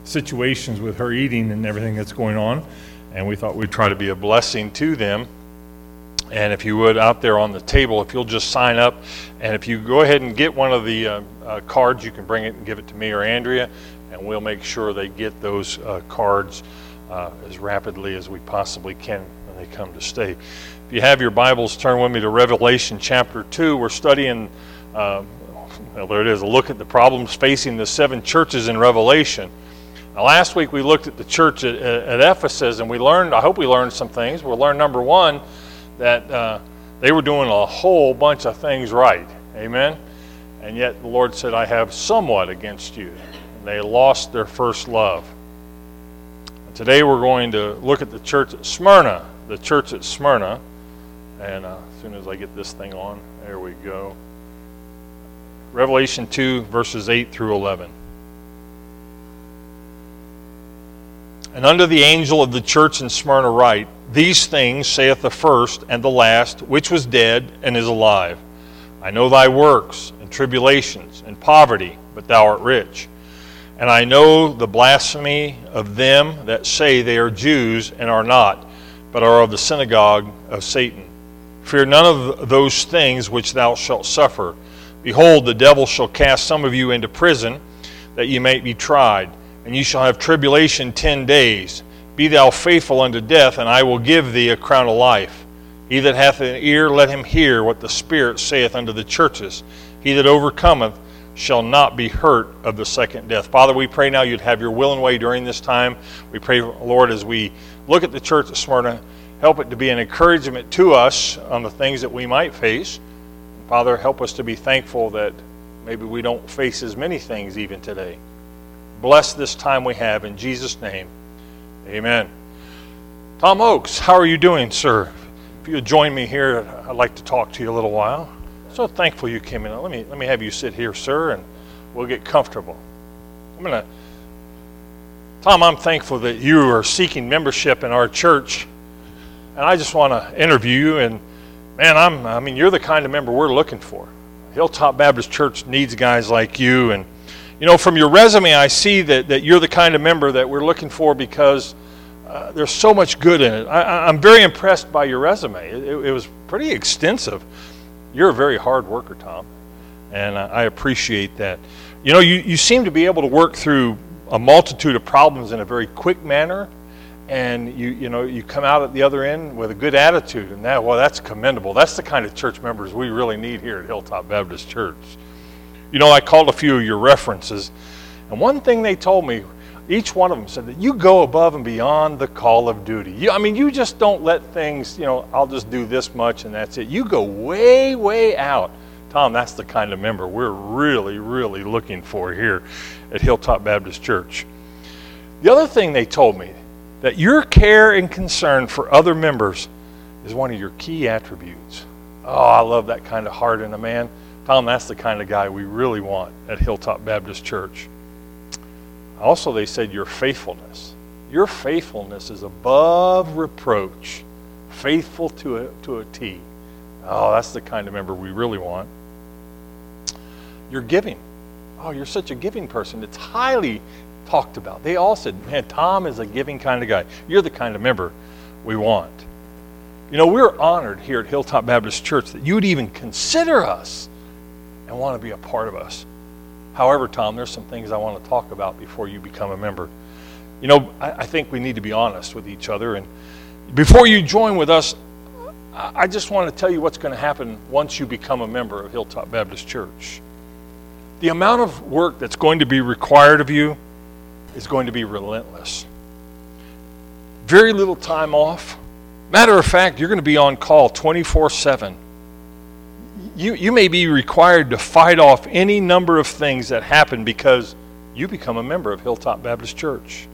situations with her eating and everything that's going on, and we thought we'd try to be a blessing to them. And if you would, out there on the table, if you'll just sign up, and if you go ahead and get one of the cards, you can bring it and give it to me or Andrea, and we'll make sure they get those cards as rapidly as we possibly can when they come to stay. If you have your Bibles, turn with me to Revelation chapter 2. We're studying, well, there it is, a look at the problems facing the 7 churches in Revelation. Now, last week we looked at the church at Ephesus, and we learned, I hope we learned some things. We learned, number one, that they were doing a whole bunch of things right. Amen? And yet the Lord said, I have somewhat against you. And they lost their first love. And today we're going to look at the church at Smyrna. The church at Smyrna. And as soon as I get this thing on, there we go. Revelation 2, verses 8 through 11. And unto the angel of the church in Smyrna write, These things saith the first and the last, which was dead and is alive. I know thy works, and tribulations, and poverty, but thou art rich. And I know the blasphemy of them that say they are Jews and are not, but are of the synagogue of Satan. Fear none of those things which thou shalt suffer. Behold, the devil shall cast some of you into prison, that ye may be tried. And ye shall have tribulation 10 days. Be thou faithful unto death, and I will give thee a crown of life. He that hath an ear, let him hear what the Spirit saith unto the churches. He that overcometh shall not be hurt of the second death. Father, we pray now you'd have your will and way during this time. We pray, Lord, as we look at the church of Smyrna, help it to be an encouragement to us on the things that we might face. Father, help us to be thankful that maybe we don't face as many things even today. Bless this time we have in Jesus' name. Amen. Tom Oakes, how are you doing, sir? If you would join me here, I'd like to talk to you a little while. So thankful you came in. Let me have you sit here, sir, and we'll get comfortable. Tom, I'm thankful that you are seeking membership in our church, and I just want to interview you. And man, you're the kind of member we're looking for. Hilltop Baptist Church needs guys like you, and you know, from your resume, I see that you're the kind of member that we're looking for because there's so much good in it. I'm very impressed by your resume. It was pretty extensive. You're a very hard worker, Tom, and I appreciate that. You know, you seem to be able to work through a multitude of problems in a very quick manner, and you come out at the other end with a good attitude, and that's commendable. That's the kind of church members we really need here at Hilltop Baptist Church. You know, I called a few of your references, and one thing they told me, each one of them said that you go above and beyond the call of duty. You just don't let things, I'll just do this much and that's it. You go way, way out. Tom, that's the kind of member we're really, really looking for here at Hilltop Baptist Church. The other thing they told me, that your care and concern for other members is one of your key attributes. Oh, I love that kind of heart in a man. Tom, that's the kind of guy we really want at Hilltop Baptist Church. Also, they said your faithfulness. Your faithfulness is above reproach. Faithful to a T. Oh, that's the kind of member we really want. Your giving. Oh, you're such a giving person. It's highly talked about. They all said, man, Tom is a giving kind of guy. You're the kind of member we want. You know, we're honored here at Hilltop Baptist Church that you would even consider us and want to be a part of us. However, Tom, there's some things I want to talk about before you become a member. You know, I think we need to be honest with each other. And before you join with us, I just want to tell you what's going to happen once you become a member of Hilltop Baptist Church. The amount of work that's going to be required of you is going to be relentless. Very little time off. Matter of fact, you're going to be on call 24/7. You may be required to fight off any number of things that happen because you become a member of Hilltop Baptist Church.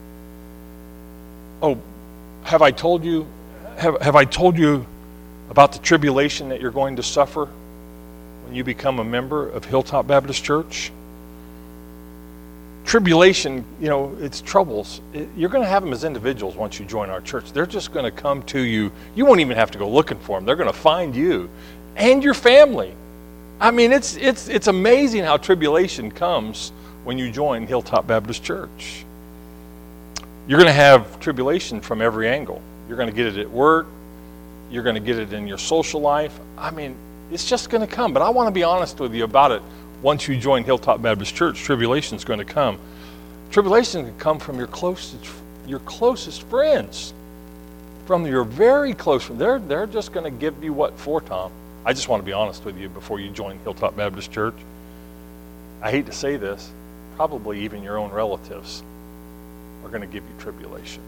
Oh, have I told you about the tribulation that you're going to suffer when you become a member of Hilltop Baptist Church? Tribulation, it's troubles. You're going to have them as individuals once you join our church. They're just going to come to you. You won't even have to go looking for them. They're going to find you and your family. I mean, it's amazing how tribulation comes when you join Hilltop Baptist Church. You're going to have tribulation from every angle. You're going to get it at work. You're going to get it in your social life. I mean, it's just going to come. But I want to be honest with you about it. Once you join Hilltop Baptist Church, tribulation is going to come. Tribulation can come from your closest friends, from your very close friends. They're just going to give you what for, Tom? I just want to be honest with you before you join Hilltop Baptist Church. I hate to say this, probably even your own relatives are going to give you tribulation,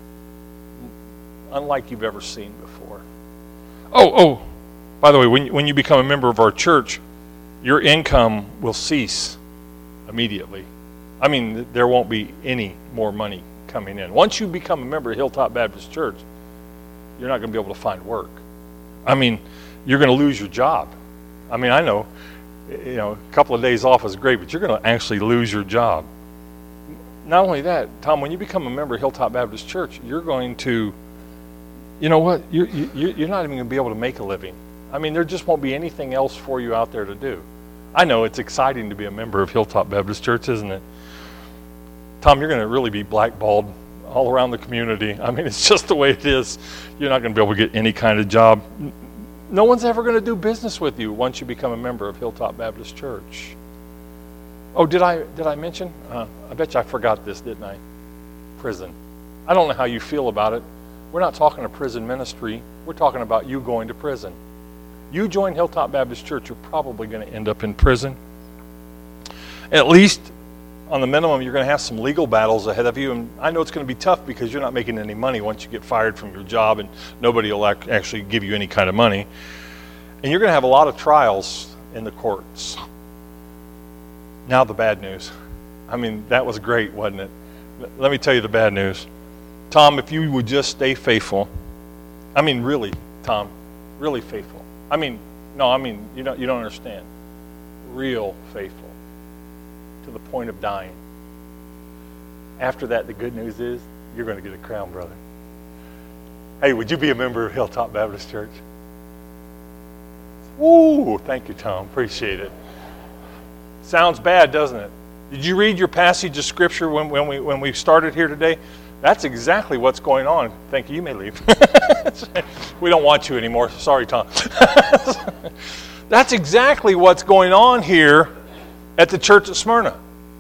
unlike you've ever seen before. Oh, by the way, when you become a member of our church, your income will cease immediately. I mean, there won't be any more money coming in. Once you become a member of Hilltop Baptist Church, you're not going to be able to find work. I mean, you're going to lose your job. I mean, I know, a couple of days off is great, but you're going to actually lose your job. Not only that, Tom, when you become a member of Hilltop Baptist Church, you're going to, you know what, you're not even going to be able to make a living. I mean, there just won't be anything else for you out there to do. I know it's exciting to be a member of Hilltop Baptist Church, isn't it? Tom, you're going to really be blackballed all around the community. I mean, it's just the way it is. You're not going to be able to get any kind of job. No one's ever going to do business with you once you become a member of Hilltop Baptist Church. Oh, did I mention? I bet you I forgot this, didn't I? Prison. I don't know how you feel about it. We're not talking a prison ministry. We're talking about you going to prison. You join Hilltop Baptist Church, you're probably going to end up in prison. At least, on the minimum, you're going to have some legal battles ahead of you. And I know it's going to be tough because you're not making any money once you get fired from your job and nobody will actually give you any kind of money. And you're going to have a lot of trials in the courts. Now the bad news. I mean, that was great, wasn't it? Let me tell you the bad news. Tom, if you would just stay faithful. I mean, really, Tom, really faithful. You don't understand. Real faithful to the point of dying. After that, the good news is you're going to get a crown, brother. Hey, would you be a member of Hilltop Baptist Church? Ooh, thank you, Tom. Appreciate it. Sounds bad, doesn't it? Did you read your passage of Scripture when we started here today? That's exactly what's going on. Thank you. You may leave. We don't want you anymore. Sorry, Tom. That's exactly what's going on here at the church at Smyrna.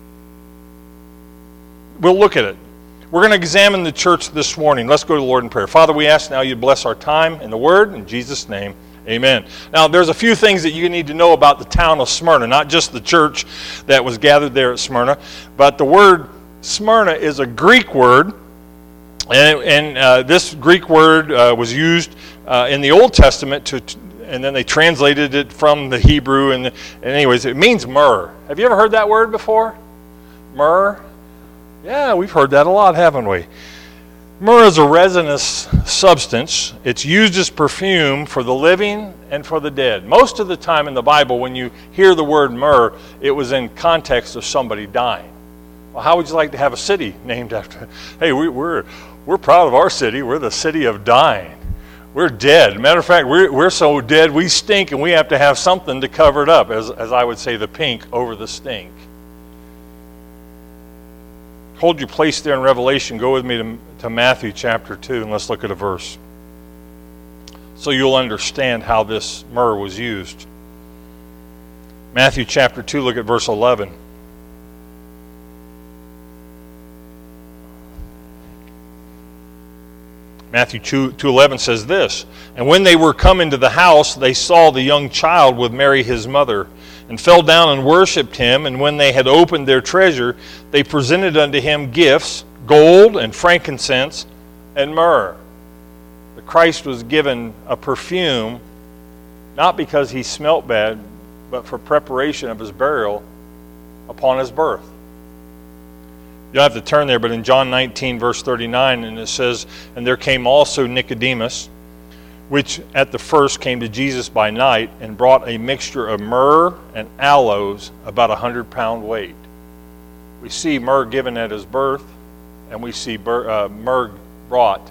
We'll look at it. We're going to examine the church this morning. Let's go to the Lord in prayer. Father, we ask now you bless our time in the Word. In Jesus' name, amen. Now, there's a few things that you need to know about the town of Smyrna, not just the church that was gathered there at Smyrna, but the word Smyrna is a Greek word. And this Greek word was used in the Old Testament and then they translated it from the Hebrew. And anyways, it means myrrh. Have you ever heard that word before? Myrrh? Yeah, we've heard that a lot, haven't we? Myrrh is a resinous substance. It's used as perfume for the living and for the dead. Most of the time in the Bible, when you hear the word myrrh, it was in context of somebody dying. Well, how would you like to have a city named after? Hey, we're proud of our city. We're the city of dying. We're dead. Matter of fact, we're so dead we stink, and we have to have something to cover it up, as I would say, the pink over the stink. Hold your place there in Revelation. Go with me to Matthew chapter 2, and let's look at a verse, so you'll understand how this myrrh was used. Matthew chapter 2, look at verse 11. Matthew 2:11 says this, "And when they were come into the house, they saw the young child with Mary his mother, and fell down and worshipped him. And when they had opened their treasure, they presented unto him gifts, gold and frankincense and myrrh." The Christ was given a perfume, not because he smelt bad, but for preparation of his burial upon his birth. You don't have to turn there, but in John 19, verse 39, and it says, "And there came also Nicodemus, which at the first came to Jesus by night, and brought a mixture of myrrh and aloes, about 100-pound weight." We see myrrh given at his birth, and we see myrrh brought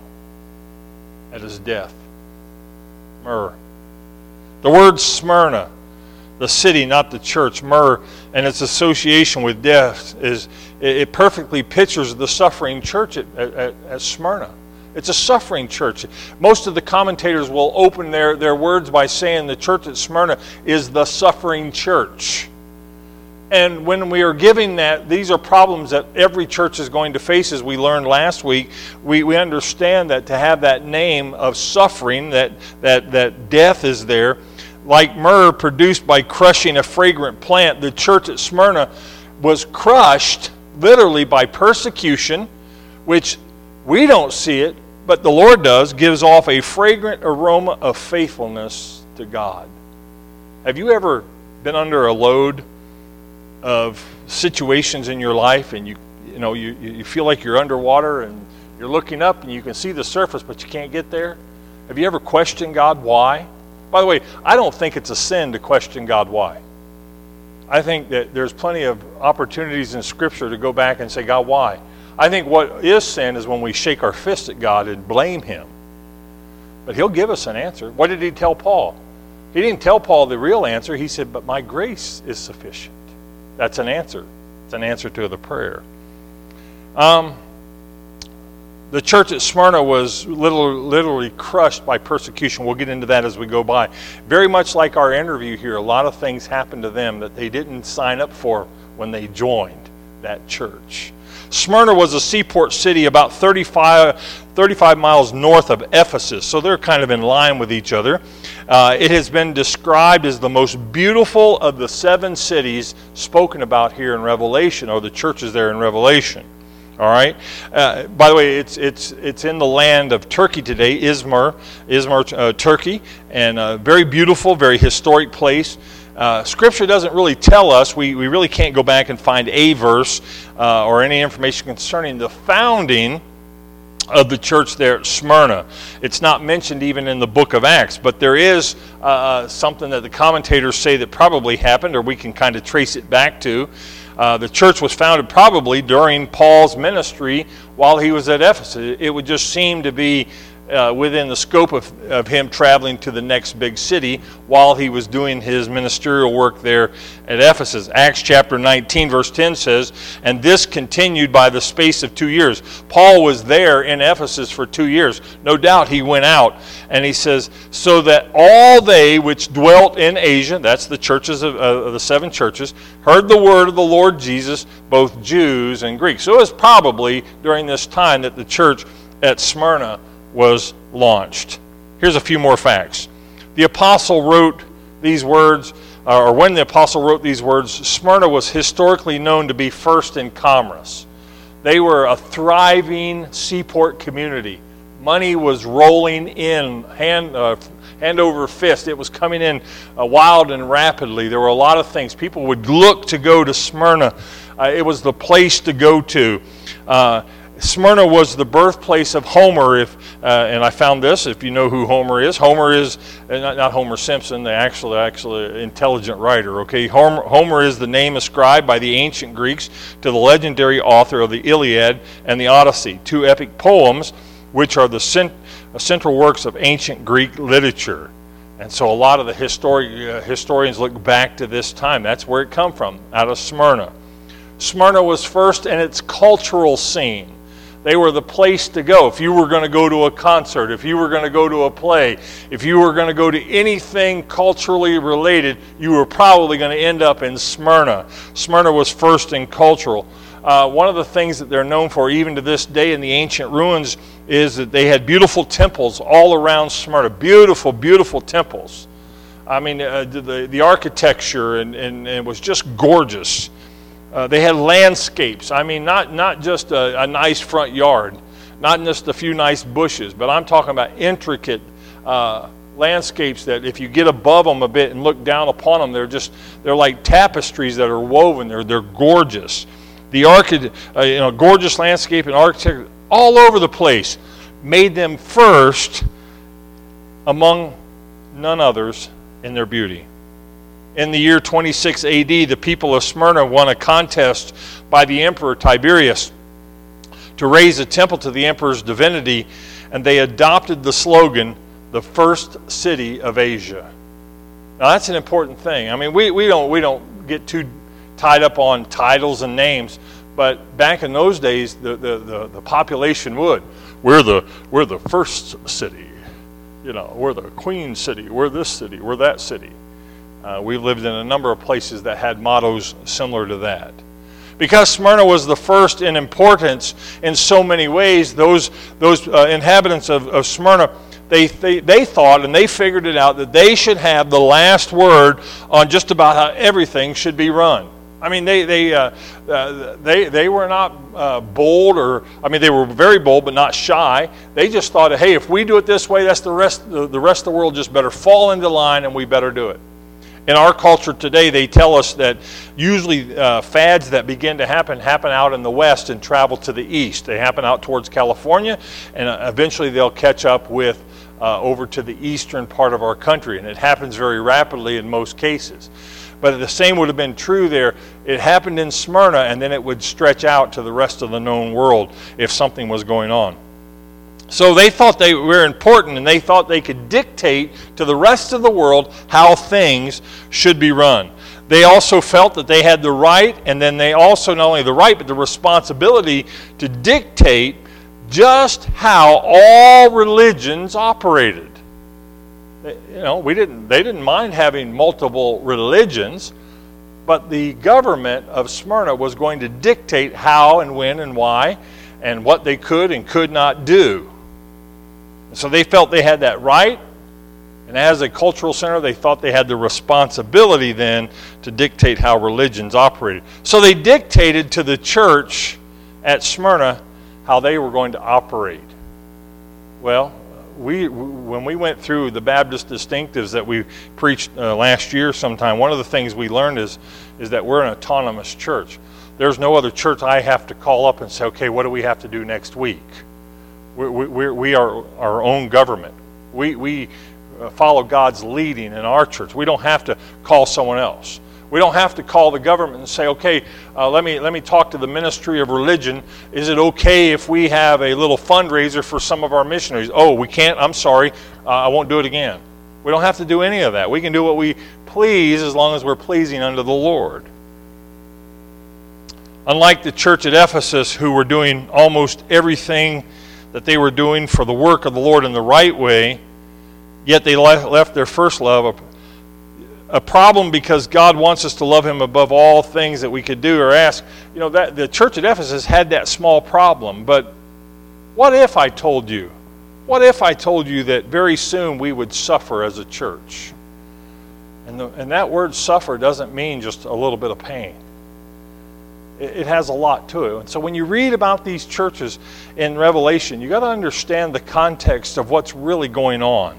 at his death. Myrrh. The word Smyrna. the city, not the church. Myrrh and its association with death it perfectly pictures the suffering church at Smyrna. It's a suffering church. Most of the commentators will open their words by saying the church at Smyrna is the suffering church. And when we are giving that, these are problems that every church is going to face, as we learned last week. We understand that to have that name of suffering, that death is there. Like myrrh produced by crushing a fragrant plant, the church at Smyrna was crushed literally by persecution, which we don't see it, but the Lord does, gives off a fragrant aroma of faithfulness to God. Have you ever been under a load of situations in your life, and you feel like you're underwater and you're looking up and you can see the surface but you can't get there? Have you ever questioned God why? By the way, I don't think it's a sin to question God why. I think that there's plenty of opportunities in Scripture to go back and say, God, why? I think what is sin is when we shake our fist at God and blame Him. But He'll give us an answer. What did He tell Paul? He didn't tell Paul the real answer. He said, but my grace is sufficient. That's an answer. It's an answer to the prayer. The church at Smyrna was literally crushed by persecution. We'll get into that as we go by. Very much like our interview here, a lot of things happened to them that they didn't sign up for when they joined that church. Smyrna was a seaport city about 35 miles north of Ephesus, so they're kind of in line with each other. It has been described as the most beautiful of the 7 cities spoken about here in Revelation, or the churches there in Revelation. All right. By the way, it's in the land of Turkey today, Izmir, Turkey, and a very beautiful, very historic place. Scripture doesn't really tell us. We really can't go back and find a verse or any information concerning the founding of the church there at Smyrna. It's not mentioned even in the book of Acts, but there is something that the commentators say that probably happened, or we can kind of trace it back to. The church was founded probably during Paul's ministry while he was at Ephesus. It would just seem to be within the scope of him traveling to the next big city while he was doing his ministerial work there at Ephesus. Acts chapter 19 verse 10 says, and this continued by the space of 2 years. Paul was there in Ephesus for 2 years. No doubt he went out, and he says, so that all they which dwelt in Asia, that's the churches of the 7 churches, heard the word of the Lord Jesus, both Jews and Greeks. So it was probably during this time that the church at Smyrna was launched. Here's a few more facts. The apostle wrote these words, or when the apostle wrote these words, Smyrna was historically known to be first in commerce. They were a thriving seaport community. Money was rolling in hand over fist. It was coming in wild and rapidly. There were a lot of things. People would look to go to Smyrna. It was the place to go to. Smyrna was the birthplace of Homer, and I found this, if you know who Homer is. Homer is, not Homer Simpson, the actually intelligent writer, okay? Homer is the name ascribed by the ancient Greeks to the legendary author of the Iliad and the Odyssey, 2 epic poems which are the central works of ancient Greek literature. And so a lot of the historians look back to this time. That's where it come from, out of Smyrna. Smyrna was first in its cultural scene. They were the place to go. If you were going to go to a concert, if you were going to go to a play, if you were going to go to anything culturally related, you were probably going to end up in Smyrna. Smyrna was first in cultural. One of the things that they're known for, even to this day in the ancient ruins, is that they had beautiful temples all around Smyrna. Beautiful, beautiful temples. I mean, the architecture and it was just gorgeous. They had landscapes. I mean, not just a nice front yard, not just a few nice bushes, but I'm talking about intricate landscapes that if you get above them a bit and look down upon them, they're like tapestries that are woven. They're gorgeous. The gorgeous landscape and architecture all over the place made them first among none others in their beauty. In the year 26 AD, the people of Smyrna won a contest by the emperor Tiberius to raise a temple to the emperor's divinity, and they adopted the slogan, the first city of Asia. Now that's an important thing. I mean, we don't get too tied up on titles and names, but back in those days, the population would. We're the first city, we're the Queen City, we're this city, we're that city. We've lived in a number of places that had mottos similar to that. Because Smyrna was the first in importance in so many ways, those inhabitants of Smyrna, they thought and they figured it out that they should have the last word on just about how everything should be run. I mean, they were not bold, they were very bold but not shy. They just thought, hey, if we do it this way, that's the rest of the world just better fall into line and we better do it. In our culture today, they tell us that usually fads that begin to happen out in the West and travel to the East. They happen out towards California, and eventually they'll catch up with over to the eastern part of our country, and it happens very rapidly in most cases. But the same would have been true there. It happened in Smyrna, and then it would stretch out to the rest of the known world if something was going on. So they thought they were important, and they thought they could dictate to the rest of the world how things should be run. They also felt that they had the right, and then they also not only the right, but the responsibility to dictate just how all religions operated. They didn't mind having multiple religions, but the government of Smyrna was going to dictate how and when and why and what they could and could not do. So they felt they had that right, and as a cultural center, they thought they had the responsibility then to dictate how religions operated. So they dictated to the church at Smyrna how they were going to operate. Well, when we went through the Baptist distinctives that we preached last year sometime, one of the things we learned is that we're an autonomous church. There's no other church I have to call up and say, okay, what do we have to do next week? We are our own government. We follow God's leading in our church. We don't have to call someone else. We don't have to call the government and say, okay, let me talk to the Ministry of Religion. Is it okay if we have a little fundraiser for some of our missionaries? Oh, we can't? I'm sorry. I won't do it again. We don't have to do any of that. We can do what we please as long as we're pleasing unto the Lord. Unlike the church at Ephesus, who were doing almost everything that they were doing for the work of the Lord in the right way, yet they left their first love. A problem because God wants us to love Him above all things that we could do or ask. That the church at Ephesus had that small problem. But what if I told you? What if I told you that very soon we would suffer as a church? And that word suffer doesn't mean just a little bit of pain. It has a lot to it. And so when you read about these churches in Revelation, you got to understand the context of what's really going on.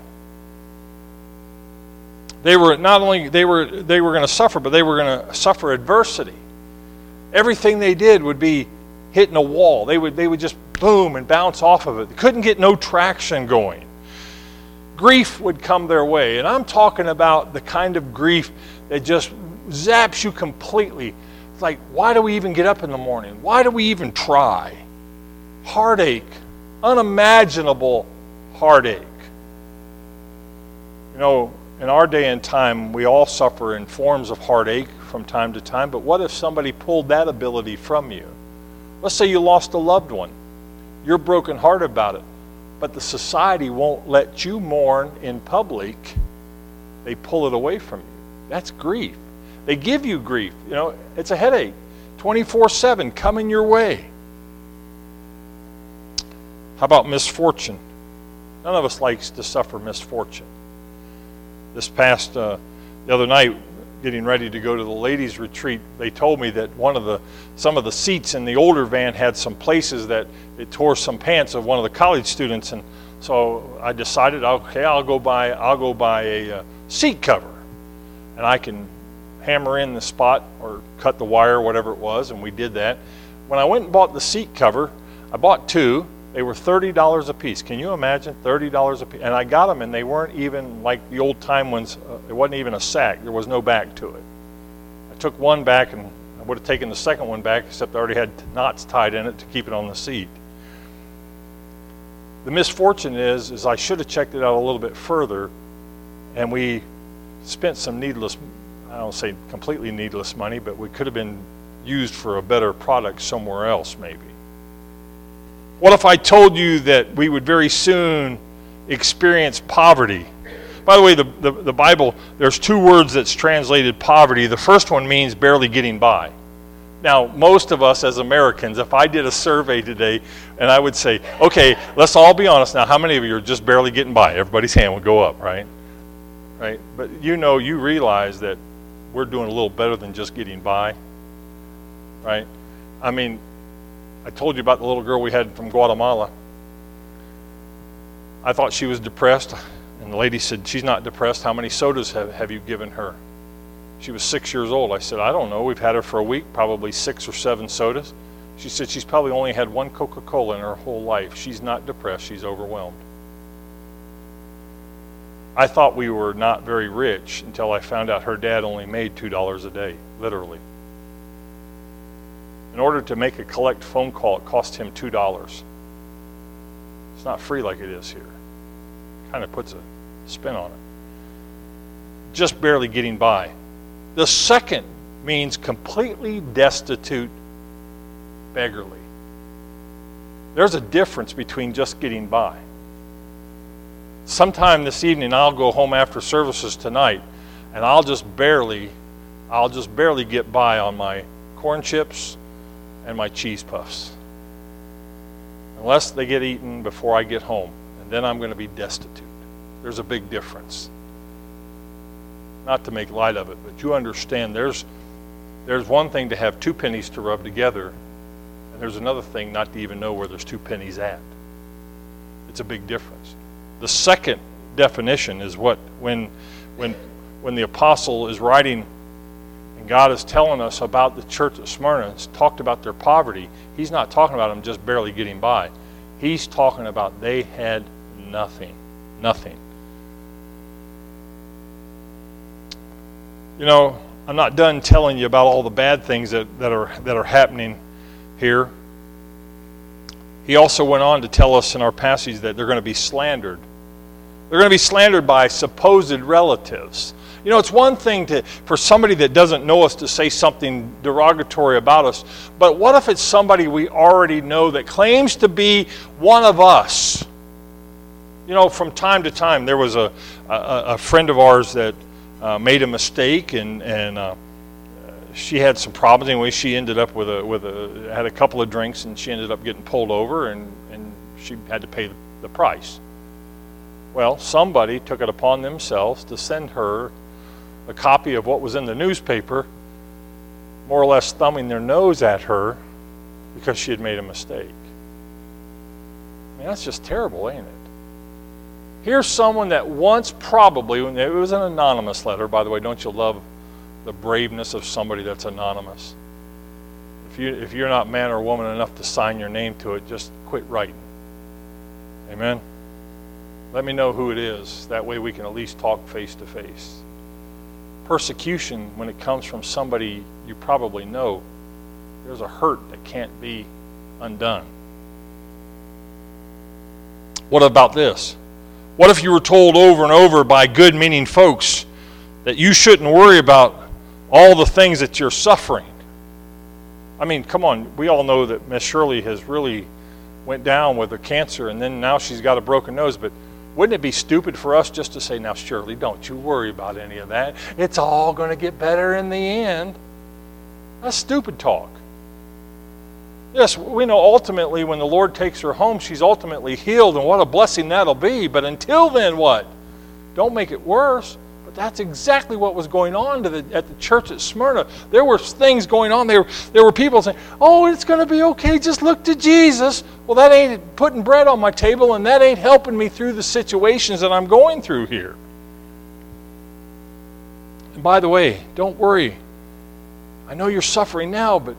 They were going to suffer, but they were going to suffer adversity. Everything they did would be hitting a wall. They would just boom and bounce off of it. They couldn't get no traction going. Grief would come their way, and I'm talking about the kind of grief that just zaps you completely. It's like, why do we even get up in the morning? Why do we even try? Heartache, unimaginable heartache. In our day and time, we all suffer in forms of heartache from time to time, but what if somebody pulled that ability from you? Let's say you lost a loved one. You're brokenhearted about it, but the society won't let you mourn in public. They pull it away from you. That's grief. They give you grief. It's a headache. 24/7 coming your way. How about misfortune? None of us likes to suffer misfortune. This past, the other night, getting ready to go to the ladies' retreat, they told me that some of the seats in the older van had some places that it tore some pants of one of the college students, and so I decided, okay, I'll go buy a seat cover, and I can hammer in the spot or cut the wire, whatever it was, and we did that. When I went and bought the seat cover, I bought two. They were $30 a piece. Can you imagine? $30 a piece. And I got them, and they weren't even like the old time ones. It wasn't even a sack. There was no back to it. I took one back, and I would have taken the second one back, except I already had knots tied in it to keep it on the seat. The misfortune is I should have checked it out a little bit further, and we spent some needless, I don't say completely needless money, but we could have been used for a better product somewhere else maybe. What if I told you that we would very soon experience poverty? By the way, the Bible, there's two words that's translated poverty. The first one means barely getting by. Now, most of us as Americans, if I did a survey today and I would say, okay, let's all be honest now, how many of you are just barely getting by? Everybody's hand would go up, right? Right? But you realize that we're doing a little better than just getting by, right? I mean, I told you about the little girl we had from Guatemala. I thought she was depressed, and the lady said, she's not depressed. How many sodas have you given her? She was 6 years old. I said, I don't know. We've had her for a week, probably 6 or 7 sodas. She said she's probably only had one Coca-Cola in her whole life. She's not depressed. She's overwhelmed. I thought we were not very rich until I found out her dad only made $2 a day, literally. In order to make a collect phone call, it cost him $2. It's not free like it is here. Kind of puts a spin on it. Just barely getting by. The second means completely destitute, beggarly. There's a difference between just getting by. Sometime this evening I'll go home after services tonight and I'll just barely get by on my corn chips and my cheese puffs. Unless they get eaten before I get home, and then I'm going to be destitute. There's a big difference. Not to make light of it, but you understand there's one thing to have 2 pennies to rub together, and there's another thing not to even know where there's 2 pennies at. It's a big difference. The second definition is when the apostle is writing and God is telling us about the church at Smyrna, it's talked about their poverty. He's not talking about them just barely getting by. He's talking about they had nothing. Nothing. You know, I'm not done telling you about all the bad things that are happening here. He also went on to tell us in our passage that they're going to be slandered. They're going to be slandered by supposed relatives. You know, it's one thing for somebody that doesn't know us to say something derogatory about us, but what if it's somebody we already know that claims to be one of us? You know, from time to time, there was a friend of ours that made a mistake, and she had some problems. Anyway, she ended up had a couple of drinks, and she ended up getting pulled over, and she had to pay the price. Well, somebody took it upon themselves to send her a copy of what was in the newspaper, more or less thumbing their nose at her because she had made a mistake. I mean, that's just terrible, ain't it? Here's someone that once probably, it was an anonymous letter, by the way. Don't you love the braveness of somebody that's anonymous? If you're not man or woman enough to sign your name to it, just quit writing. Amen? Let me know who it is. That way we can at least talk face to face. Persecution, when it comes from somebody you probably know, there's a hurt that can't be undone. What about this? What if you were told over and over by good-meaning folks that you shouldn't worry about all the things that you're suffering? I mean, come on, we all know that Miss Shirley has really went down with her cancer, and then now she's got a broken nose, but wouldn't it be stupid for us just to say, now Shirley, don't you worry about any of that. It's all going to get better in the end. That's stupid talk. Yes, we know ultimately when the Lord takes her home, she's ultimately healed, and what a blessing that'll be. But until then, what? Don't make it worse. But that's exactly what was going on at the church at Smyrna. There were things going on. There were people saying, oh, it's going to be okay. Just look to Jesus. Well, that ain't putting bread on my table, and that ain't helping me through the situations that I'm going through here. And by the way, don't worry. I know you're suffering now, but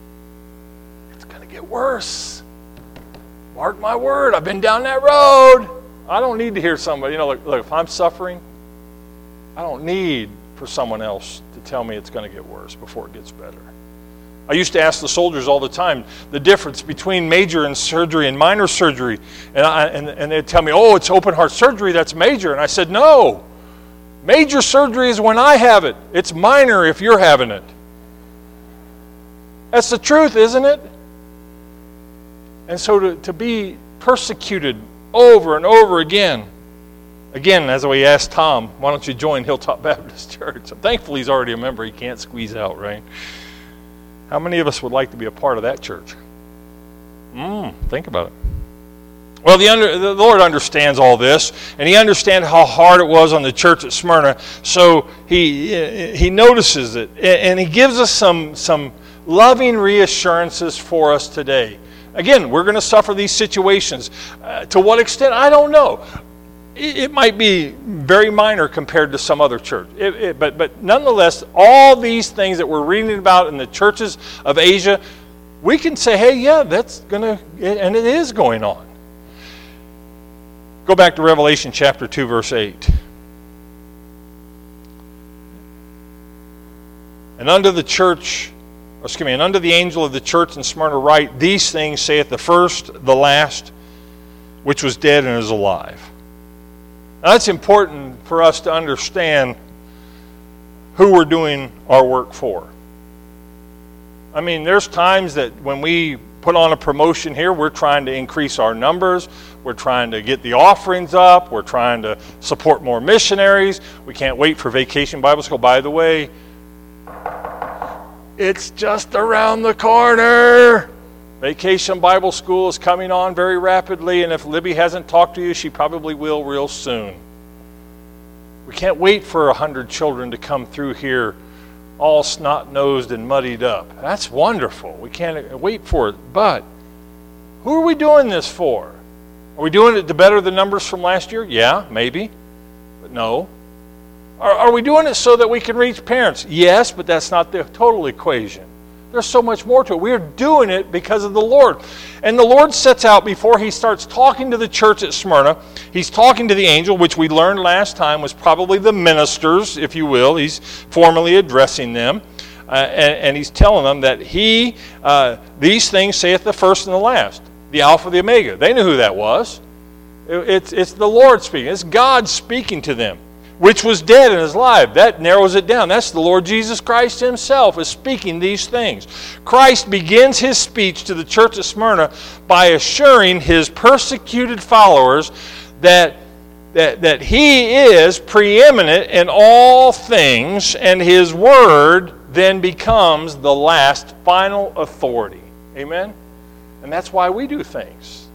get worse. Mark my word, I've been down that road. I don't need to hear somebody, look, if I'm suffering, I don't need for someone else to tell me it's going to get worse before it gets better. I used to ask the soldiers all the time the difference between major surgery and minor surgery, and they'd tell me, oh, it's open heart surgery, that's major. And I said, no, Major surgery is when I have it. It's minor if you're having it. That's the truth, isn't it? And so to be persecuted over and over again, as we asked Tom, why don't you join Hilltop Baptist Church? I'm thankful he's already a member. He can't squeeze out, right? How many of us would like to be a part of that church? Think about it. Well, the Lord understands all this, and He understands how hard it was on the church at Smyrna. So He notices it, and He gives us some loving reassurances for us today. Again, we're going to suffer these situations. To what extent? I don't know. It might be very minor compared to some other church. But nonetheless, all these things that we're reading about in the churches of Asia, we can say, hey, yeah, that's going to, and it is going on. Go back to Revelation chapter 2, verse 8. And unto the angel of the church in Smyrna write, these things saith the first, the last, which was dead and is alive. Now that's important for us to understand who we're doing our work for. I mean, there's times that when we put on a promotion here, we're trying to increase our numbers. We're trying to get the offerings up. We're trying to support more missionaries. We can't wait for Vacation Bible School. By the way, it's just around the corner. Vacation Bible School is coming on very rapidly, and if Libby hasn't talked to you, she probably will real soon. We can't wait for 100 children to come through here all snot-nosed and muddied up. That's wonderful. We can't wait for it. But who are we doing this for? Are we doing it to better the numbers from last year? Yeah, maybe. But no. Are we doing it so that we can reach parents? Yes, but that's not the total equation. There's so much more to it. We're doing it because of the Lord. And the Lord sets out before He starts talking to the church at Smyrna. He's talking to the angel, which we learned last time was probably the ministers, if you will. He's formally addressing them. And He's telling them that these things saith the first and the last, the Alpha, the Omega. They knew who that was. It's the Lord speaking. It's God speaking to them, which was dead and is alive. That narrows it down. That's the Lord Jesus Christ Himself is speaking these things. Christ begins His speech to the church at Smyrna by assuring His persecuted followers that He is preeminent in all things, and His word then becomes the last final authority. Amen? And that's why we do things.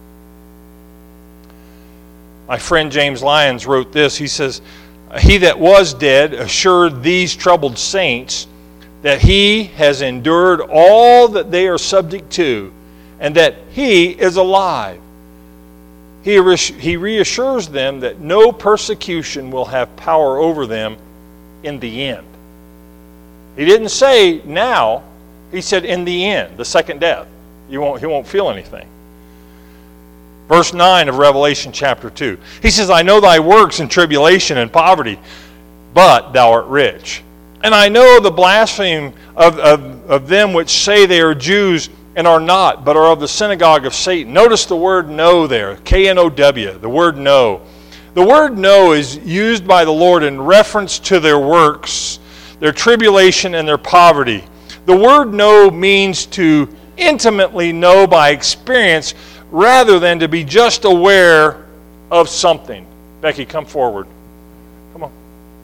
My friend James Lyons wrote this. He says, He that was dead assured these troubled saints that He has endured all that they are subject to, and that He is alive. He reassures them that no persecution will have power over them in the end. He didn't say now. He said in the end, the second death. He won't feel anything. Verse 9 of Revelation chapter 2. He says, I know thy works and tribulation and poverty, but thou art rich. And I know the blasphemy of them which say they are Jews and are not, but are of the synagogue of Satan. Notice the word know there, K-N-O-W, the word know. The word know is used by the Lord in reference to their works, their tribulation, and their poverty. The word know means to intimately know by experience rather than to be just aware of something. Becky, come forward. Come on.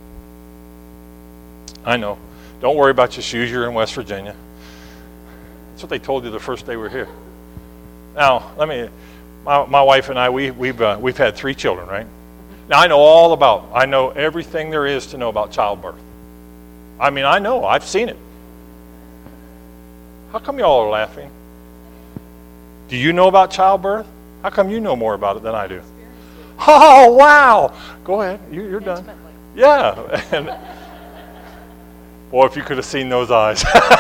I know. Don't worry about your shoes. You're in West Virginia. That's what they told you the first day we were here. Now, my wife and I, we've had 3 children, right? Now, I know everything there is to know about childbirth. I mean, I know. I've seen it. How come y'all are laughing? Do you know about childbirth? How come you know more about it than I do? Oh, wow. Go ahead. You're done. Yeah. And, boy, if you could have seen those eyes.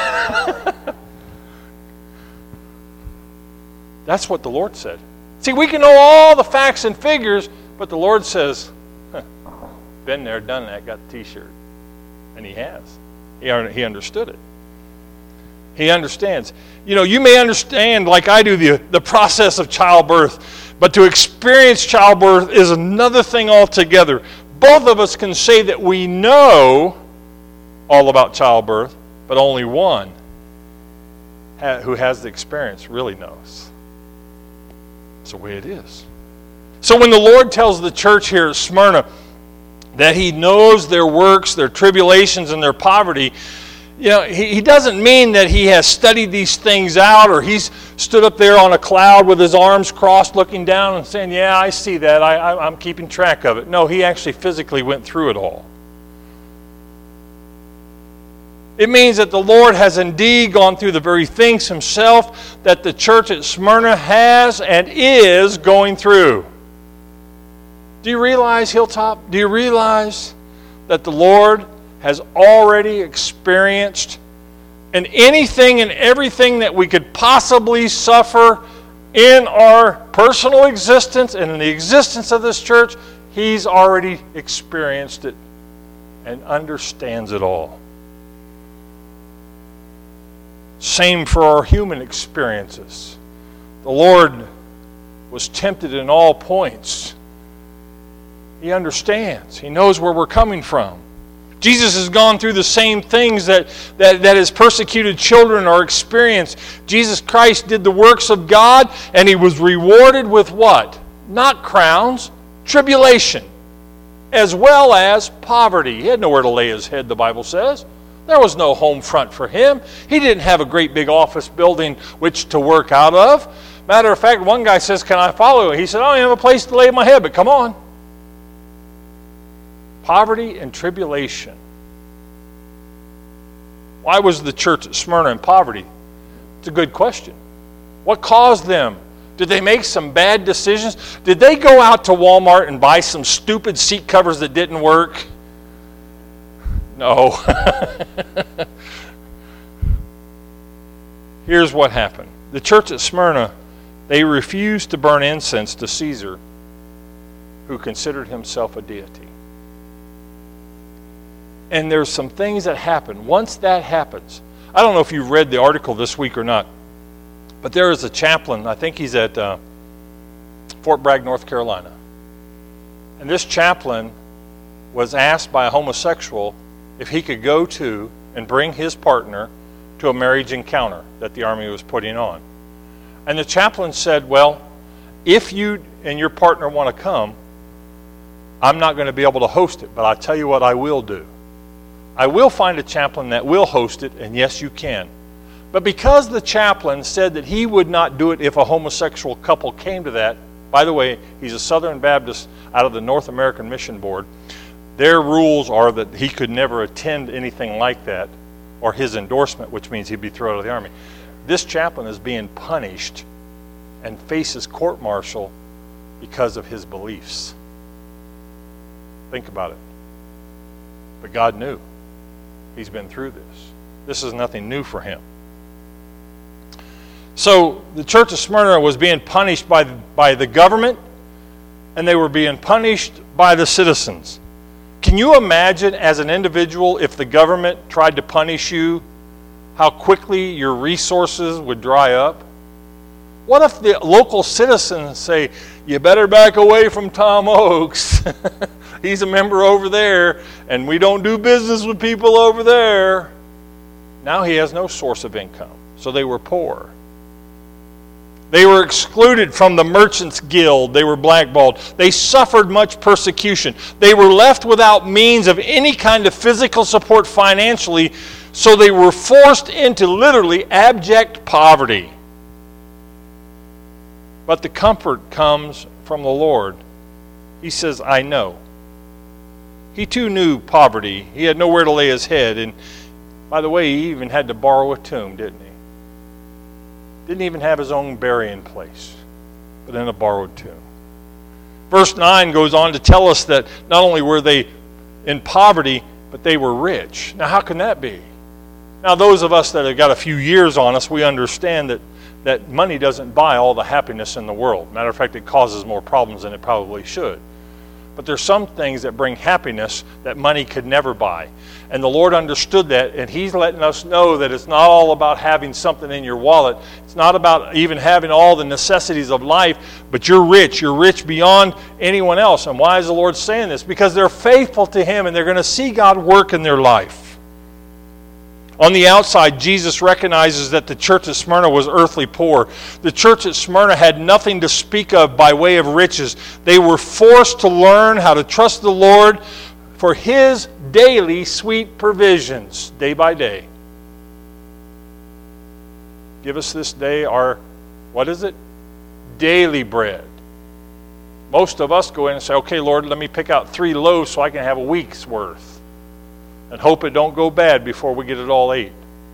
That's what the Lord said. See, we can know all the facts and figures, but the Lord says, been there, done that, got the T-shirt. And He has. He understood it. He understands. You may understand, like I do, the process of childbirth, but to experience childbirth is another thing altogether. both of us can say that we know all about childbirth, but only one who has the experience really knows. That's the way it is. So when the Lord tells the church here at Smyrna that He knows their works, their tribulations, and their poverty, He doesn't mean that He has studied these things out, or He's stood up there on a cloud with His arms crossed looking down and saying, yeah, I see that, I'm keeping track of it. No, He actually physically went through it all. It means that the Lord has indeed gone through the very things Himself that the church at Smyrna has and is going through. Do you realize, Hilltop? Do you realize that the Lord has already experienced and anything and everything that we could possibly suffer in our personal existence and in the existence of this church? He's already experienced it and understands it all. Same for our human experiences. The Lord was tempted in all points. He understands. He knows where we're coming from. Jesus has gone through the same things that His persecuted children are experiencing. Jesus Christ did the works of God, and He was rewarded with what? Not crowns, tribulation, as well as poverty. He had nowhere to lay His head, the Bible says. There was no home front for Him. He didn't have a great big office building which to work out of. Matter of fact, one guy says, can I follow you? He said, I don't have a place to lay my head, but come on. Poverty and tribulation. Why was the church at Smyrna in poverty? It's a good question. What caused them? Did they make some bad decisions? Did they go out to Walmart and buy some stupid seat covers that didn't work? No. Here's what happened. The church at Smyrna, they refused to burn incense to Caesar, who considered himself a deity. And there's some things that happen. Once that happens, I don't know if you've read the article this week or not, but there is a chaplain, I think he's at Fort Bragg, North Carolina. And this chaplain was asked by a homosexual if he could go to and bring his partner to a marriage encounter that the Army was putting on. And the chaplain said, well, if you and your partner want to come, I'm not going to be able to host it, but I'll tell you what I will do. I will find a chaplain that will host it, and yes, you can. But because the chaplain said that he would not do it if a homosexual couple came to that, by the way, he's a Southern Baptist out of the North American Mission Board, their rules are that he could never attend anything like that, or his endorsement, which means he'd be thrown out of the Army. This chaplain is being punished and faces court-martial because of his beliefs. Think about it. But God knew. He's been through this. This is nothing new for him. So the church of Smyrna was being punished by the government, and they were being punished by the citizens. Can you imagine as an individual if the government tried to punish you, how quickly your resources would dry up? What if the local citizens say, you better back away from Tom Oakes. He's a member over there, and we don't do business with people over there. Now he has no source of income. So they were poor. They were excluded from the Merchants Guild. They were blackballed. They suffered much persecution. They were left without means of any kind of physical support financially, so they were forced into literally abject poverty. But the comfort comes from the Lord. He says, I know. He too knew poverty. He had nowhere to lay his head. And by the way, he even had to borrow a tomb, didn't he? Didn't even have his own burying place, but in a borrowed tomb. Verse 9 goes on to tell us that not only were they in poverty, but they were rich. Now, how can that be? Now, those of us that have got a few years on us, we understand that money doesn't buy all the happiness in the world. Matter of fact, it causes more problems than it probably should. But there's some things that bring happiness that money could never buy. And the Lord understood that, and He's letting us know that it's not all about having something in your wallet. It's not about even having all the necessities of life, but you're rich. You're rich beyond anyone else. And why is the Lord saying this? Because they're faithful to Him, and they're going to see God work in their life. On the outside, Jesus recognizes that the church at Smyrna was earthly poor. The church at Smyrna had nothing to speak of by way of riches. They were forced to learn how to trust the Lord for His daily sweet provisions, day by day. Give us this day our, what is it? Daily bread. Most of us go in and say, okay, Lord, let me pick out 3 loaves so I can have a week's worth. And hope it don't go bad before we get it all ate.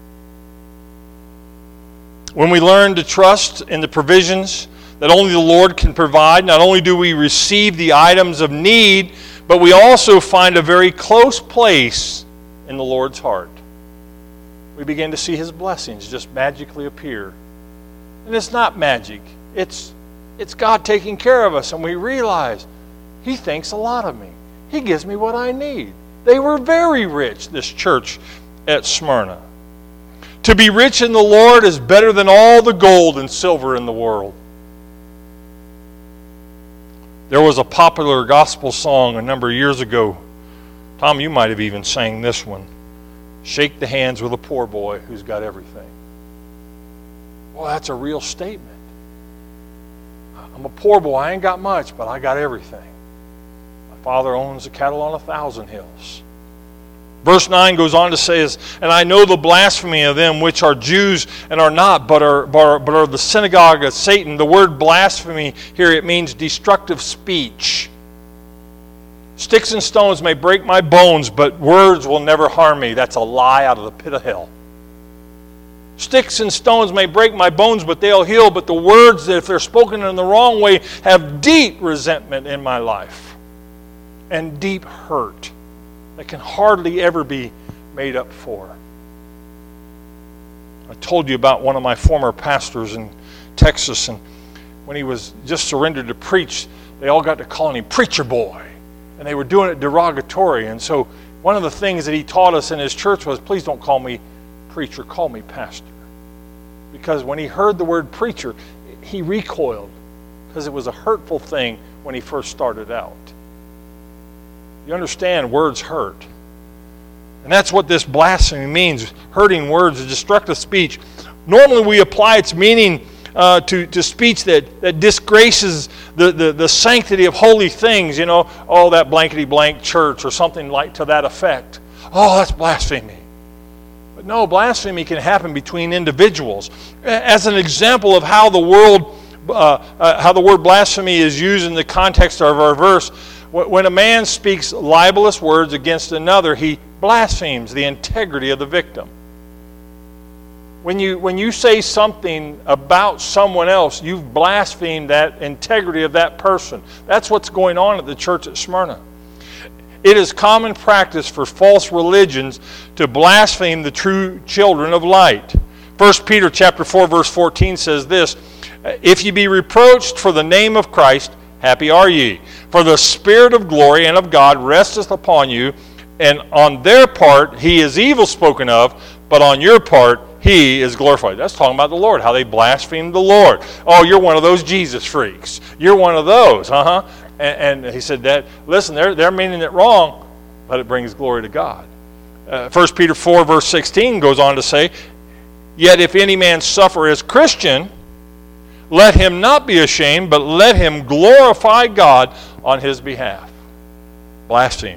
When we learn to trust in the provisions that only the Lord can provide, not only do we receive the items of need, but we also find a very close place in the Lord's heart. We begin to see His blessings just magically appear. And it's not magic. It's God taking care of us, and we realize He thinks a lot of me. He gives me what I need. They were very rich, this church at Smyrna. To be rich in the Lord is better than all the gold and silver in the world. There was a popular gospel song a number of years ago. Tom, you might have even sang this one. Shake the hands with a poor boy who's got everything. Well, that's a real statement. I'm a poor boy. I ain't got much, but I got everything. Father owns the cattle on 1,000 hills. Verse 9 goes on to say, and I know the blasphemy of them which are Jews and are not, but are the synagogue of Satan. The word blasphemy here, it means destructive speech. Sticks and stones may break my bones, but words will never harm me. That's a lie out of the pit of hell. Sticks and stones may break my bones, but they'll heal. But the words, if they're spoken in the wrong way, have deep resentment in my life. And deep hurt that can hardly ever be made up for. I told you about one of my former pastors in Texas, and when he was just surrendered to preach, they all got to calling him Preacher Boy, and they were doing it derogatory. And so one of the things that he taught us in his church was, please don't call me preacher, call me pastor. Because when he heard the word preacher, he recoiled, because it was a hurtful thing when he first started out. You understand, words hurt. And that's what this blasphemy means, hurting words, a destructive speech. Normally we apply its meaning to speech that disgraces the sanctity of holy things, oh, that blankety blank church or something like to that effect. Oh, that's blasphemy. But no, blasphemy can happen between individuals. As an example of how the word blasphemy is used in the context of our verse, when a man speaks libelous words against another, he blasphemes the integrity of the victim. When you say something about someone else, you've blasphemed that integrity of that person. That's what's going on at the church at Smyrna. It is common practice for false religions to blaspheme the true children of light. 1 Peter chapter 4, verse 14 says this, if ye be reproached for the name of Christ, happy are ye, for the Spirit of glory and of God resteth upon you, and on their part he is evil spoken of, but on your part he is glorified. That's talking about the Lord, how they blasphemed the Lord. Oh, you're one of those Jesus freaks. You're one of those, And he said that, listen, they're meaning it wrong, but it brings glory to God. 1 Peter 4, verse 16 goes on to say, yet if any man suffer as Christian, let him not be ashamed, but let him glorify God on his behalf. Blaspheme.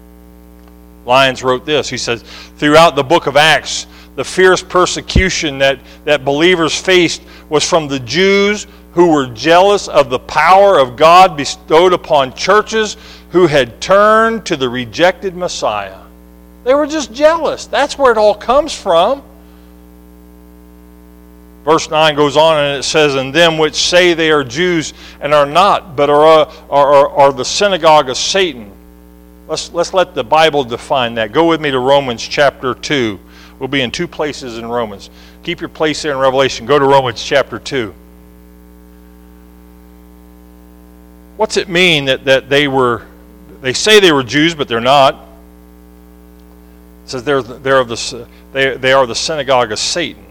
Lyons wrote this. He says, throughout the book of Acts, the fierce persecution that believers faced was from the Jews who were jealous of the power of God bestowed upon churches who had turned to the rejected Messiah. They were just jealous. That's where it all comes from. Verse 9 goes on and it says, and them which say they are Jews and are not, but are the synagogue of Satan. Let's let the Bible define that. Go with me to Romans chapter 2. We'll be in 2 places in Romans. Keep your place there in Revelation. Go to Romans chapter 2. What's it mean that they were they say they were Jews, but they're not. It says they are the synagogue of Satan.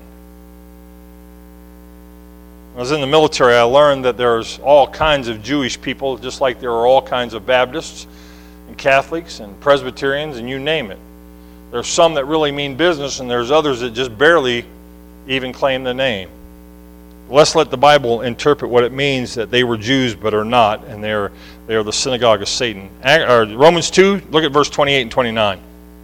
When I was in the military, I learned that there's all kinds of Jewish people, just like there are all kinds of Baptists and Catholics and Presbyterians, and you name it. There's some that really mean business, and there's others that just barely even claim the name. Let's let the Bible interpret what it means that they were Jews but are not, and they are the synagogue of Satan. Romans 2, look at verse 28 and 29.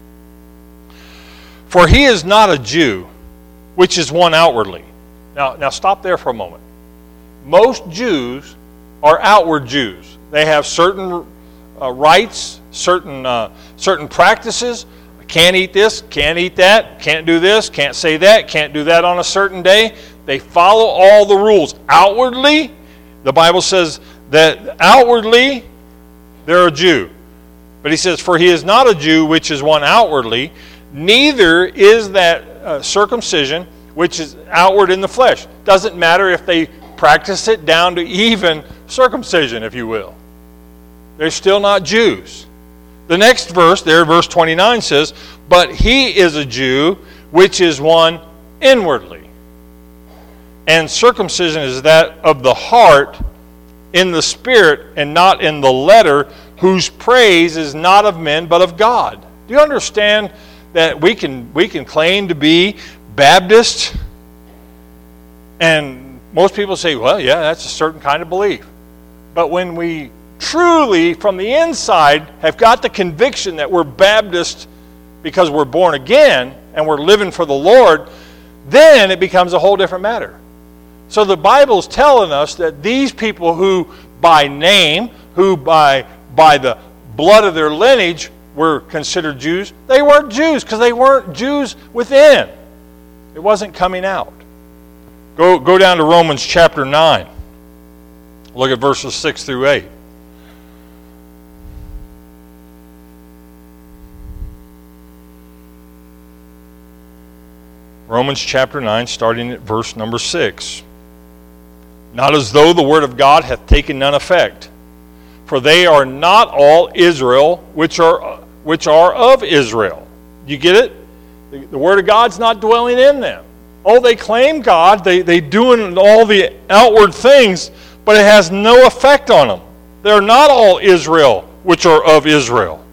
For he is not a Jew, which is one outwardly. Now stop there for a moment. Most Jews are outward Jews. They have certain rights, certain practices. Can't eat this, can't eat that, can't do this, can't say that, can't do that on a certain day. They follow all the rules. Outwardly, the Bible says that outwardly they're a Jew. But he says, for he is not a Jew, which is one outwardly, neither is that circumcision, which is outward in the flesh. Doesn't matter if they practice it down to even circumcision, if you will. They're still not Jews. The next verse there, verse 29 says, but he is a Jew, which is one inwardly. And circumcision is that of the heart in the spirit and not in the letter, whose praise is not of men but of God. Do you understand that we can claim to be Baptist, and most people say, well, yeah, that's a certain kind of belief. But when we truly, from the inside, have got the conviction that we're Baptist because we're born again and we're living for the Lord, then it becomes a whole different matter. So the Bible's telling us that these people who by name, who by the blood of their lineage were considered Jews, they weren't Jews because they weren't Jews within. It wasn't coming out. Go down to Romans chapter 9. Look at verses 6 through 8. Romans chapter 9, starting at verse number 6. Not as though the word of God hath taken none effect. For they are not all Israel, which are of Israel. You get it? The word of God's not dwelling in them. Oh, they claim God, they doing all the outward things, but it has no effect on them. They're not all Israel, which are of Israel.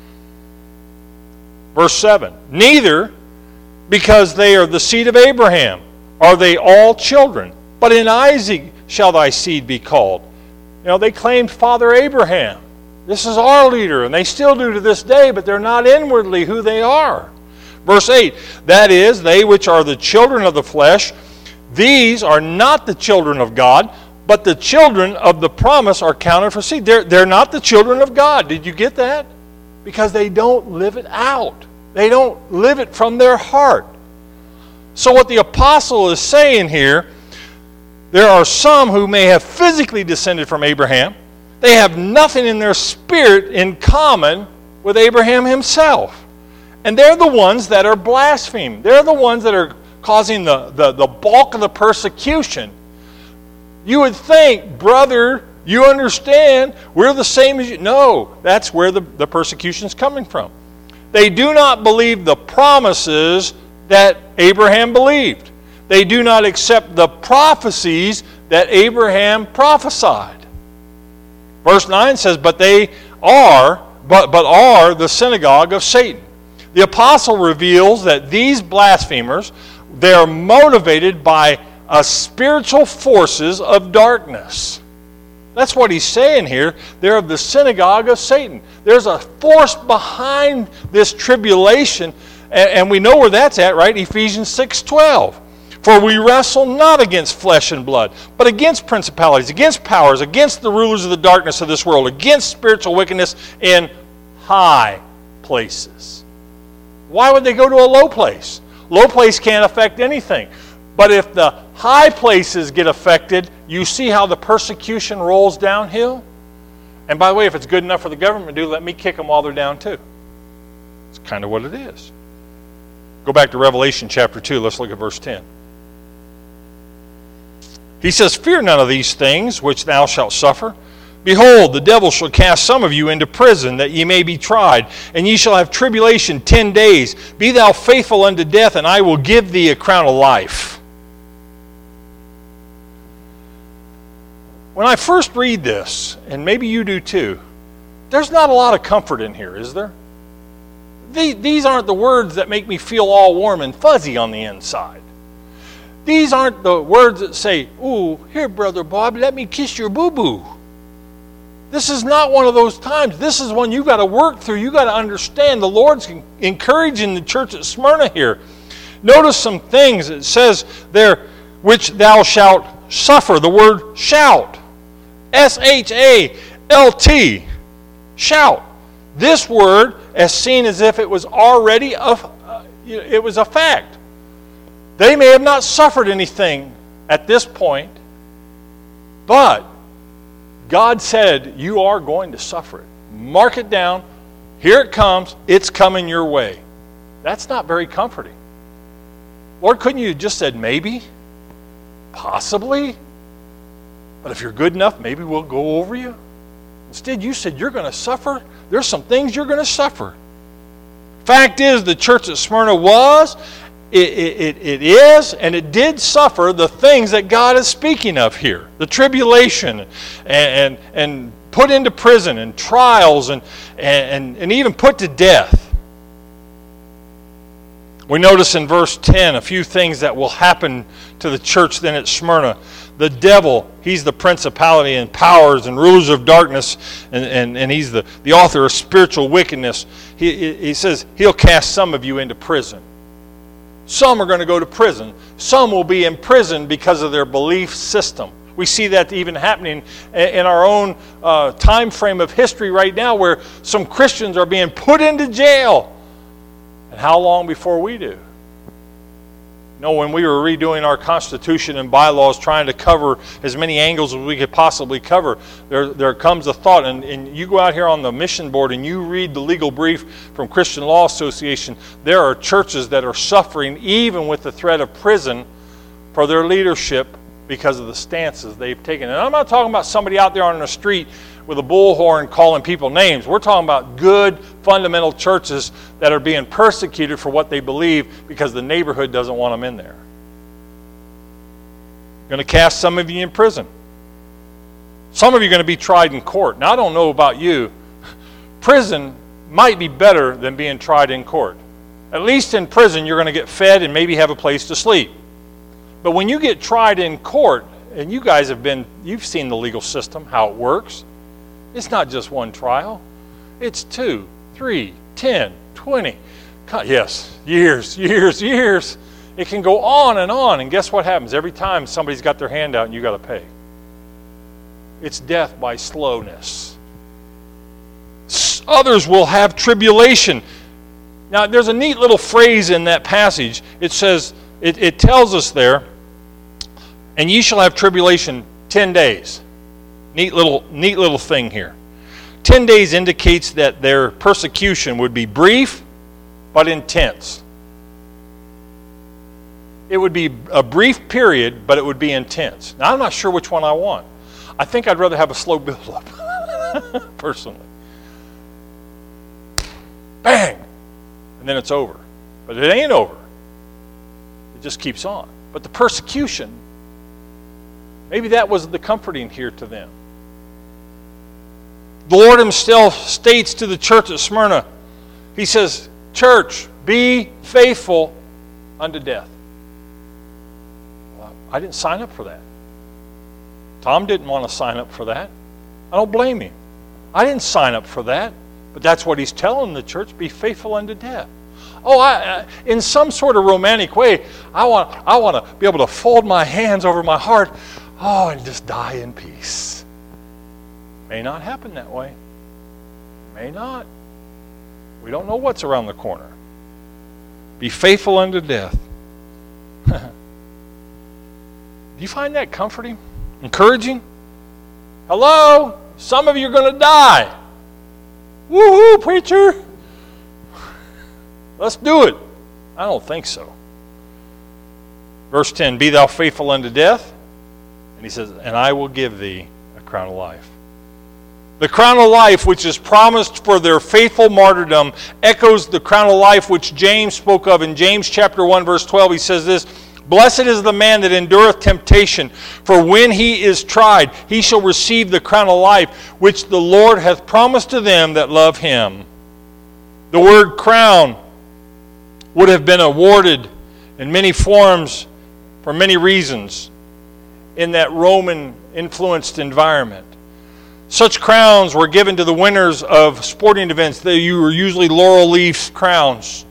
Verse 7. Neither, because they are the seed of Abraham, are they all children, but in Isaac shall thy seed be called. You know, they claimed Father Abraham. This is our leader, and they still do to this day, but they're not inwardly who they are. Verse 8, that is, they which are the children of the flesh, these are not the children of God, but the children of the promise are counted for seed. They're not the children of God. Did you get that? Because they don't live it out. They don't live it from their heart. So what the apostle is saying here, there are some who may have physically descended from Abraham. They have nothing in their spirit in common with Abraham himself. And they're the ones that are blaspheming. They're the ones that are causing the bulk of the persecution. You would think, brother, you understand, we're the same as you. No, that's where the persecution is coming from. They do not believe the promises that Abraham believed. They do not accept the prophecies that Abraham prophesied. Verse 9 says, but they are the synagogue of Satan. The apostle reveals that these blasphemers, they are motivated by spiritual forces of darkness. That's what he's saying here. They're of the synagogue of Satan. There's a force behind this tribulation, and we know where that's at, right? Ephesians 6:12. For we wrestle not against flesh and blood, but against principalities, against powers, against the rulers of the darkness of this world, against spiritual wickedness in high places. Why would they go to a low place? Low place can't affect anything. But if the high places get affected, you see how the persecution rolls downhill? And by the way, if it's good enough for the government to do, let me kick them while they're down too. It's kind of what it is. Go back to Revelation chapter 2. Let's look at verse 10. He says, fear none of these things which thou shalt suffer. Behold, the devil shall cast some of you into prison, that ye may be tried, and ye shall have tribulation 10 days. Be thou faithful unto death, and I will give thee a crown of life. When I first read this, and maybe you do too, there's not a lot of comfort in here, is there? These aren't the words that make me feel all warm and fuzzy on the inside. These aren't the words that say, ooh, here, Brother Bob, let me kiss your boo-boo. This is not one of those times. This is one you've got to work through. You've got to understand. The Lord's encouraging the church at Smyrna here. Notice some things. It says there, which thou shalt suffer. The word shout. S-H-A-L-T. Shout. This word is seen as if it was already it was a fact. They may have not suffered anything at this point, but God said, you are going to suffer it. Mark it down. Here it comes. It's coming your way. That's not very comforting. Lord, couldn't you have just said maybe? Possibly? But if you're good enough, maybe we'll go over you. Instead, you said you're going to suffer. There's some things you're going to suffer. Fact is, the church at Smyrna was, it is, and it did suffer the things that God is speaking of here. The tribulation and put into prison and trials and even put to death. We notice in verse 10 a few things that will happen to the church then at Smyrna. The devil, he's the principality and powers and rulers of darkness, and he's the author of spiritual wickedness. He says he'll cast some of you into prison. Some are going to go to prison. Some will be imprisoned because of their belief system. We see that even happening in our own time frame of history right now, where some Christians are being put into jail. And how long before we do? When we were redoing our Constitution and bylaws, trying to cover as many angles as we could possibly cover, there comes a thought, and you go out here on the mission board and you read the legal brief from Christian Law Association, there are churches that are suffering even with the threat of prison for their leadership because of the stances they've taken. And I'm not talking about somebody out there on the street with a bullhorn calling people names. We're talking about good, fundamental churches that are being persecuted for what they believe because the neighborhood doesn't want them in there. Going to cast some of you in prison. Some of you are going to be tried in court. Now, I don't know about you. Prison might be better than being tried in court. At least in prison, you're going to get fed and maybe have a place to sleep. But when you get tried in court, and you guys you've seen the legal system, how it works. It's not just one trial. It's 2, 3, 10, 20. Yes, years. It can go on. And guess what happens? Every time somebody's got their hand out and you got to pay. It's death by slowness. Others will have tribulation. Now, there's a neat little phrase in that passage. It says, it tells us there, and ye shall have tribulation 10 days. Neat little thing here. 10 days indicates that their persecution would be brief but intense. It would be a brief period, but it would be intense. Now, I'm not sure which one I want. I think I'd rather have a slow build-up, personally. Bang! And then it's over. But it ain't over. It just keeps on. But the persecution, maybe that was the comforting here to them. The Lord himself states to the church at Smyrna, he says, church, be faithful unto death. Well, I didn't sign up for that. Tom didn't want to sign up for that. I don't blame him. I didn't sign up for that. But that's what he's telling the church, be faithful unto death. Oh, in some sort of romantic way, I want to be able to fold my hands over my heart, and just die in peace. May not happen that way. May not. We don't know what's around the corner. Be faithful unto death. Do you find that comforting? Encouraging? Hello? Some of you are going to die. Woo-hoo, preacher! Let's do it. I don't think so. Verse 10, be thou faithful unto death. And he says, and I will give thee a crown of life. The crown of life, which is promised for their faithful martyrdom, echoes the crown of life which James spoke of in James chapter 1, verse 12. He says this, "Blessed is the man that endureth temptation, for when he is tried, he shall receive the crown of life, which the Lord hath promised to them that love him." The word crown would have been awarded in many forms for many reasons in that Roman-influenced environment. Such crowns were given to the winners of sporting events. They were usually laurel leaf crowns.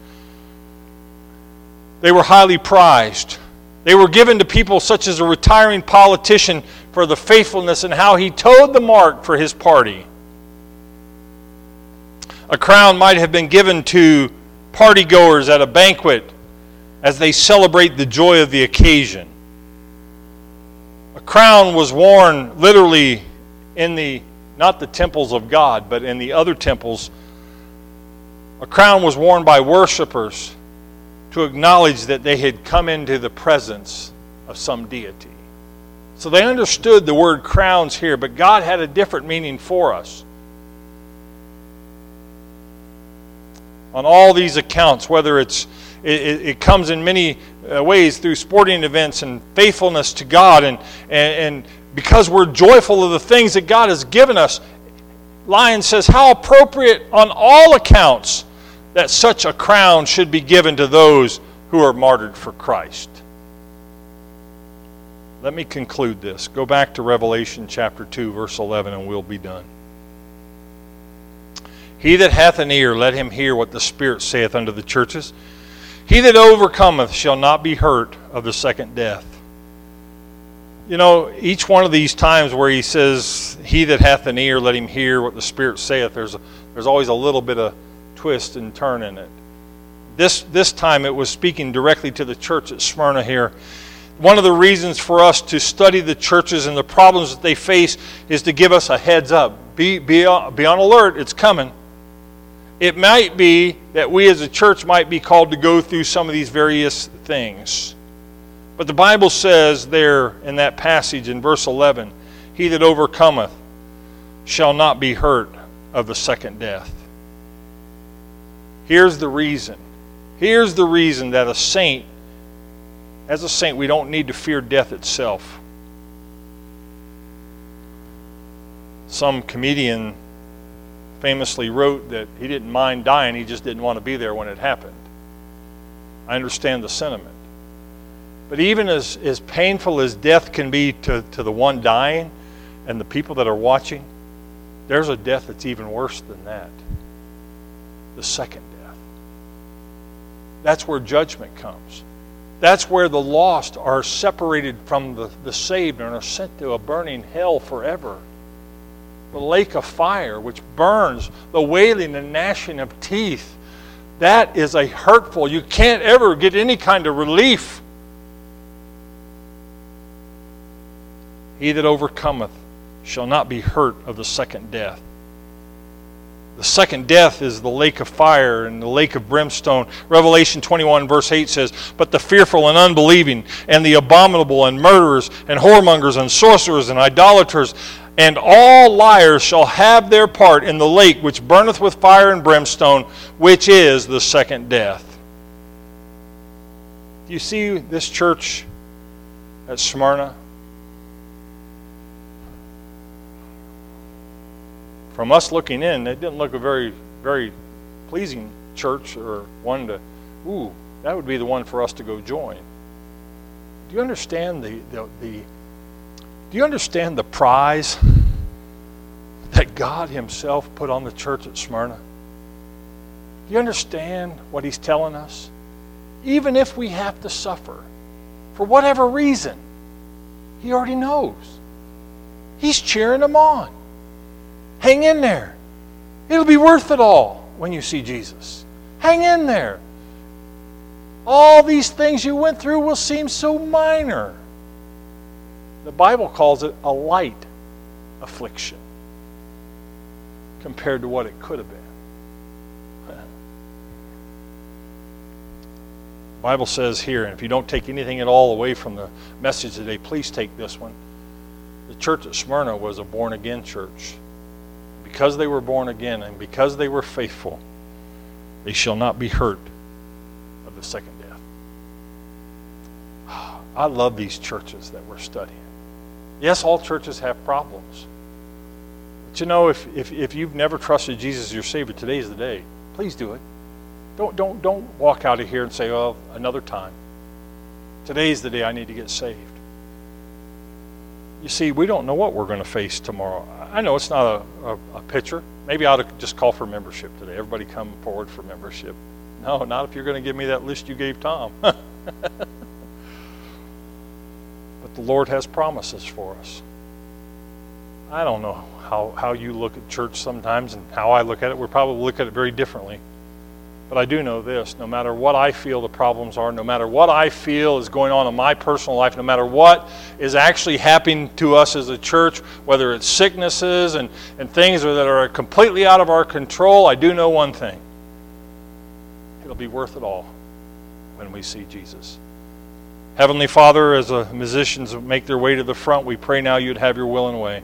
They were highly prized. They were given to people such as a retiring politician for the faithfulness and how he towed the mark for his party. A crown might have been given to partygoers at a banquet as they celebrate the joy of the occasion. A crown was worn literally in not the temples of God, but in the other temples. A crown was worn by worshipers to acknowledge that they had come into the presence of some deity. So they understood the word crowns here, but God had a different meaning for us. On all these accounts, whether it comes in many ways through sporting events and faithfulness to God, and because we're joyful of the things that God has given us, Lyons says, how appropriate on all accounts that such a crown should be given to those who are martyred for Christ. Let me conclude this. Go back to Revelation chapter 2, verse 11, and we'll be done. He that hath an ear, let him hear what the Spirit saith unto the churches. He that overcometh shall not be hurt of the second death. You know, each one of these times where he says, he that hath an ear, let him hear what the Spirit saith, there's always a little bit of twist and turn in it. This time it was speaking directly to the church at Smyrna here. One of the reasons for us to study the churches and the problems that they face is to give us a heads up. Be on alert, it's coming. It might be that we as a church might be called to go through some of these various things. But the Bible says there in that passage in verse 11, he that overcometh shall not be hurt of the second death. Here's the reason. Here's the reason that as a saint, we don't need to fear death itself. Some comedian famously wrote that he didn't mind dying, he just didn't want to be there when it happened. I understand the sentiment. But even as painful as death can be to the one dying and the people that are watching, there's a death that's even worse than that. The second death. That's where judgment comes. That's where the lost are separated from the saved and are sent to a burning hell forever. The lake of fire which burns, the wailing and gnashing of teeth. That is a hurtful, you can't ever get any kind of relief. He that overcometh shall not be hurt of the second death. The second death is the lake of fire and the lake of brimstone. Revelation 21 verse 8 says, "But the fearful and unbelieving and the abominable and murderers and whoremongers and sorcerers and idolaters and all liars shall have their part in the lake which burneth with fire and brimstone, which is the second death." Do you see this church at Smyrna? From us looking in, it didn't look a very, very pleasing church or one to, that would be the one for us to go join. Do you understand do you understand the prize that God Himself put on the church at Smyrna? Do you understand what He's telling us? Even if we have to suffer, for whatever reason, He already knows. He's cheering them on. Hang in there. It'll be worth it all when you see Jesus. Hang in there. All these things you went through will seem so minor. The Bible calls it a light affliction compared to what it could have been. The Bible says here, and if you don't take anything at all away from the message today, please take this one. The church at Smyrna was a born-again church. because they were born again and because they were faithful, they shall not be hurt of the second death. I love these churches that we're studying. Yes, all churches have problems. But you know, if you've never trusted Jesus as your Savior, today is the day. Please do it. Don't walk out of here and say, "Oh, another time." Today's the day I need to get saved. You see, we don't know what we're going to face tomorrow. I know it's not a picture. Maybe I ought to just call for membership today. Everybody come forward for membership. No, not if you're going to give me that list you gave Tom. But the Lord has promises for us. I don't know how you look at church sometimes and how I look at it. We probably look at it very differently. But I do know this, no matter what I feel the problems are, no matter what I feel is going on in my personal life, no matter what is actually happening to us as a church, whether it's sicknesses and things that are completely out of our control, I do know one thing. It'll be worth it all when we see Jesus. Heavenly Father, as the musicians make their way to the front, we pray now you'd have your will and way.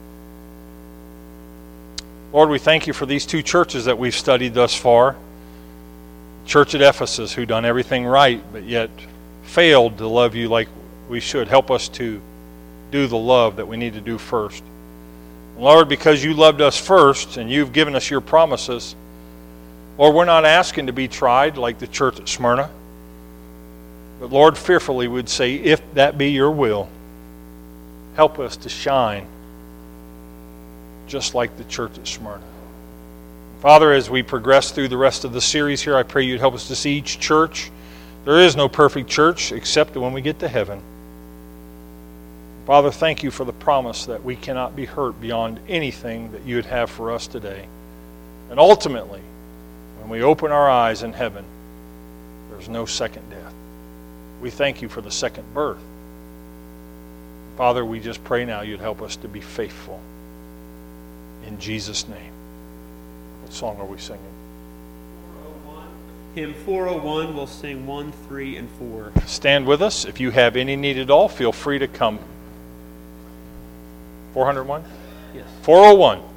Lord, we thank you for these two churches that we've studied thus far. Church at Ephesus, who done everything right, but yet failed to love you like we should. Help us to do the love that we need to do first. And Lord, because you loved us first and you've given us your promises, Lord, we're not asking to be tried like the church at Smyrna. But Lord, fearfully would say, if that be your will, help us to shine just like the church at Smyrna. Father, as we progress through the rest of the series here, I pray you'd help us to see each church. There is no perfect church except when we get to heaven. Father, thank you for the promise that we cannot be hurt beyond anything that you would have for us today. And ultimately, when we open our eyes in heaven, there's no second death. We thank you for the second birth. Father, we just pray now you'd help us to be faithful. In Jesus' name. What song are we singing? 401. Hymn 401, we'll sing 1, 3, and 4. Stand with us. If you have any need at all, feel free to come. 401? Yes. 401.